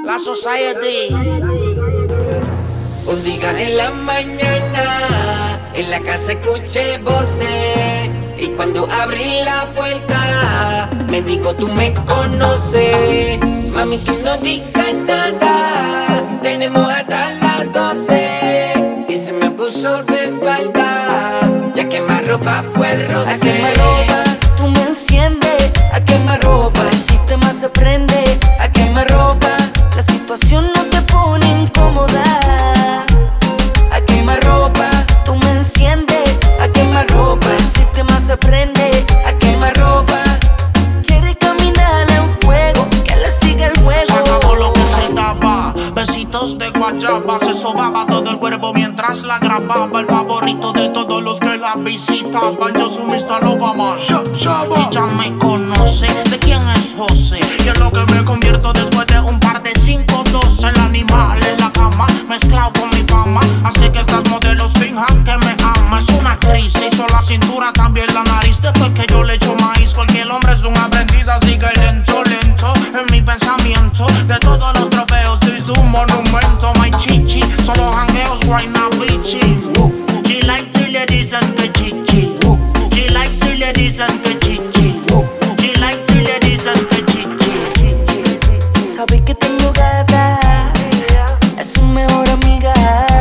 La Society. Un día en la mañana, en la casa escuché voces, y cuando abrí la puerta, me dijo tú me conoces. Mami, tú no digas nada, tenemos hasta las 12. Y se me puso de espalda, y a quemarropa fue el roce. A quemarropa, tú me enciendes. A quemarropa, el sistema se prende. A quemarropa, la situación no te pone incómoda. A quemarropa, tú me enciendes. A quemarropa, el sistema se prende. A quemarropa, quiere caminar en fuego, que le siga el juego. Se acabó lo que se daba, besitos de guayaba. Se sobaba todo el cuerpo mientras la grababa. El favorito de todos los que la visitaban. Yo soy Mr. Obama. Y ya me conoce de quién es José. Y en lo que me convierto después de un par de 5-2. El animal en la cama, mezclado con mi fama. Así que estas modelos finjan que me ama. Es una actriz, se hizo la cintura, también la nariz. Después que yo le echo maíz, cualquier hombre es un aprendiz. Así que lento, lento, en mi pensamiento. De todos los trofeos, tú hiciste un monumento. My chichi, solo jangueos, guayna bichi. She like the ladies and the chichi. She like the ladies and the chichi. She like the ladies and the chichi. Sabe que tengo gata, es su mejor amiga.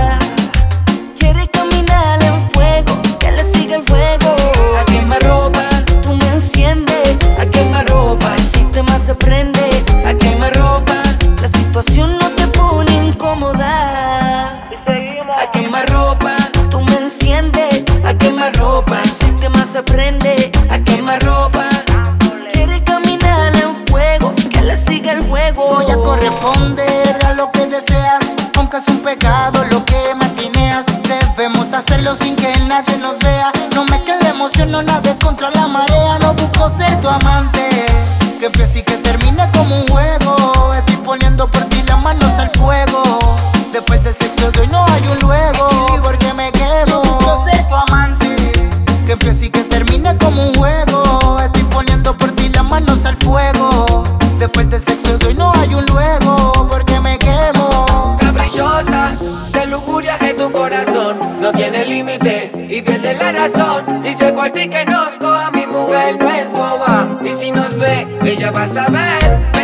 Quiere caminar en fuego, que le siga el fuego. A quemarropa, tú me enciendes. A quemarropa, el sistema se prende. A quemarropa, la situación no te pone incómoda. A quemarropa, tú me enciendes. A quemarropa, el sistema se prende. A quemarropa, quiere caminar en fuego, que le siga el juego. Voy a corresponder a lo que deseas, aunque es un pecado lo que maquineas. Debemos hacerlo sin que nadie nos vea. No me quede la emoción, no nade contra la marea. No busco ser tu amante, que empiece y que termine como un juego. Estoy poniendo por ti las manos al fuego. Después del sexo de hoy no hay un luego, porque me quemo. No busco ser tu amante, que empiece y que termine como un juego. Estoy poniendo por ti las manos al fuego. Después del sexo de hoy no hay un luego, porque me quemo. Caprichosa, de lujuria en tu corazón, no tiene límite y pierde la razón. Dice por ti que nos coja, mi mujer no es boba, y si nos ve, ella va a saber.